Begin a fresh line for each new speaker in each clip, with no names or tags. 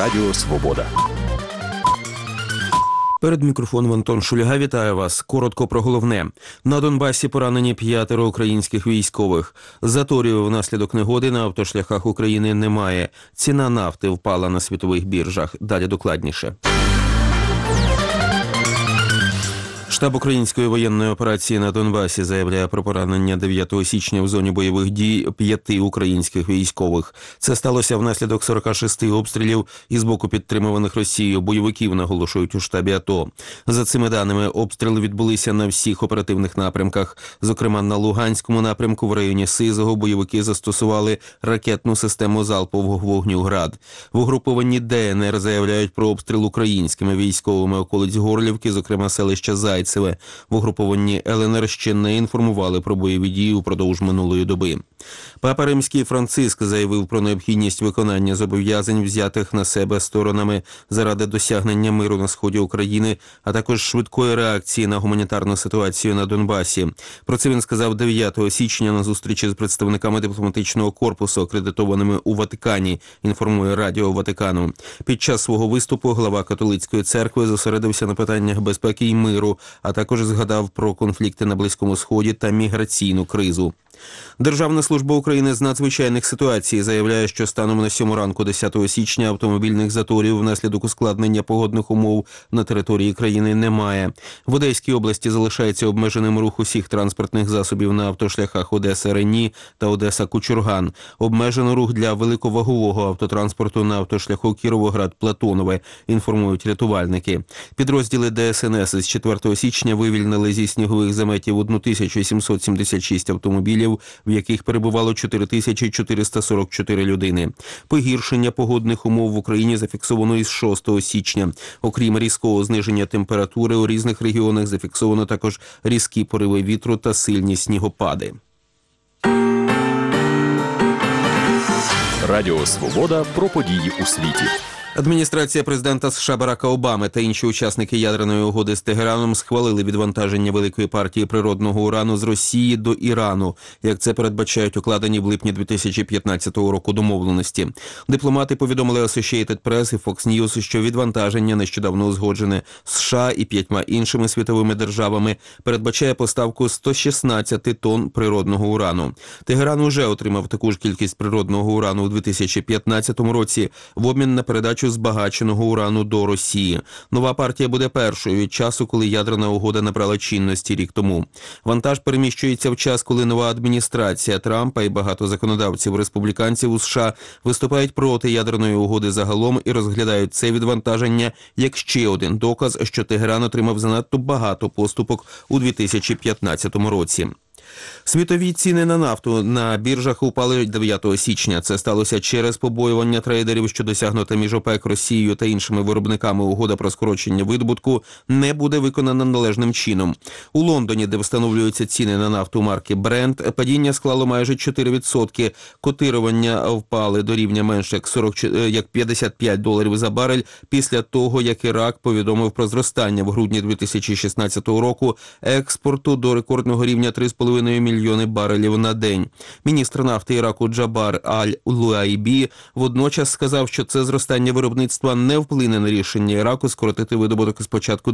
Радіо Свобода.
Перед мікрофоном Антон Шульга. Вітаю вас. Коротко про головне. На Донбасі поранені 5 українських військових. Заторів внаслідок негоди на автошляхах України немає. Ціна нафти впала на світових біржах. Далі докладніше. Штаб української воєнної операції на Донбасі заявляє про поранення 9 січня в зоні бойових дій 5 українських військових. Це сталося внаслідок 46 обстрілів із боку підтримуваних Росією бойовиків, наголошують у штабі АТО. За цими даними, обстріли відбулися на всіх оперативних напрямках. Зокрема, на Луганському напрямку в районі Сизого бойовики застосували ракетну систему залпового вогню «Град». В угрупованні ДНР заявляють про обстріл українськими військовими околиць Горлівки, зокрема селища Зайцеве. В угрупованні ЛНР ще не інформували про бойові дії упродовж минулої доби. Папа Римський Франциск заявив про необхідність виконання зобов'язань, взятих на себе сторонами заради досягнення миру на сході України, а також швидкої реакції на гуманітарну ситуацію на Донбасі. Про це він сказав 9 січня на зустрічі з представниками дипломатичного корпусу, акредитованими у Ватикані, інформує Радіо Ватикану. Під час свого виступу глава католицької церкви зосередився на питаннях безпеки і миру, а також згадав про конфлікти на Близькому Сході та міграційну кризу. Державна служба України з надзвичайних ситуацій заявляє, що станом на 7 ранку 10 січня автомобільних заторів внаслідок ускладнення погодних умов на території країни немає. В Одеській області залишається обмеженим рух усіх транспортних засобів на автошляхах Одеса-Рені та Одеса-Кучурган. Обмежено рух для великовагового автотранспорту на автошляху Кіровоград-Платонове, інформують рятувальники. Підрозділи ДСНС з 4 січня вивільнили зі снігових заметів 1776 автомобілів, в яких перебувало 4444 людини. Погіршення погодних умов в Україні зафіксовано із 6 січня. Окрім різкого зниження температури, у різних регіонах зафіксовано також різкі пориви вітру та сильні снігопади.
Радіо Свобода про події у світі.
Адміністрація президента США Барака Обами та інші учасники ядерної угоди з Тегераном схвалили відвантаження великої партії природного урану з Росії до Ірану, як це передбачають укладені в липні 2015 року домовленості. Дипломати повідомили Associated Press і Fox News, що відвантаження, нещодавно узгоджене з США і 5 іншими світовими державами, передбачає поставку 116 тонн природного урану. Тегеран уже отримав таку ж кількість природного урану у 2015 році в обмін на передачу збагаченого урану до Росії. Нова партія буде першою від часу, коли ядерна угода набрала чинності рік тому. Вантаж переміщується в час, коли нова адміністрація Трампа і багато законодавців-республіканців у США виступають проти ядерної угоди загалом і розглядають це відвантаження як ще один доказ, що Тегеран отримав занадто багато поступок у 2015 році. Світові ціни на нафту на біржах упали 9 січня. Це сталося через побоювання трейдерів, що досягнута між ОПЕК, Росією та іншими виробниками угода про скорочення видобутку не буде виконана належним чином. У Лондоні, де встановлюються ціни на нафту марки Brent, падіння склало майже 4%. Котирування впали до рівня менше як $55 за барель після того, як Ірак повідомив про зростання в грудні 2016 року експорту до рекордного рівня 3,5 мільйони барелів на день. Міністр нафти Іраку Джабар Аль-Луайбі водночас сказав, що це зростання виробництва не вплине на рішення Іраку скоротити видобуток з початку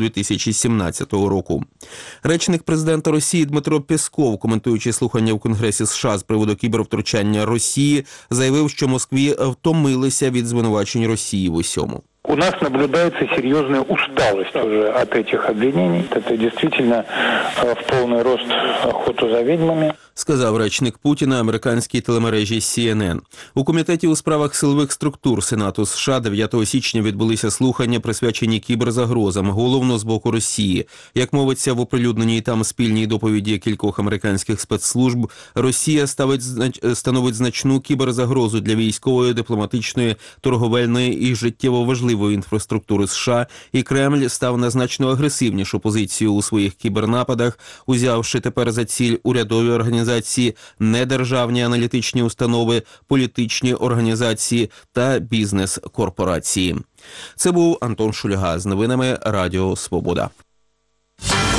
2017 року. Речник президента Росії Дмитро Пєсков, коментуючи слухання в Конгресі США з приводу кібервтручання Росії, заявив, що Москві втомилися від звинувачень Росії в усьому.
У нас наблюдается серьезная усталость уже от этих обвинений. Это действительно в полный рост охоту за ведьмами.
Сказав речник Путіна американській телемережі CNN. У Комітеті у справах силових структур Сенату США 9 січня відбулися слухання, присвячені кіберзагрозам, головно з боку Росії. Як мовиться в оприлюдненій там спільній доповіді кількох американських спецслужб, Росія становить значну кіберзагрозу для військової, дипломатичної, торговельної і життєво важливої інфраструктури США, і Кремль став на значно агресивнішу позицію у своїх кібернападах, узявши тепер за ціль урядові організації, недержавні аналітичні установи, політичні організації та бізнес-корпорації. Це був Антон Шульга з новинами Радіо Свобода.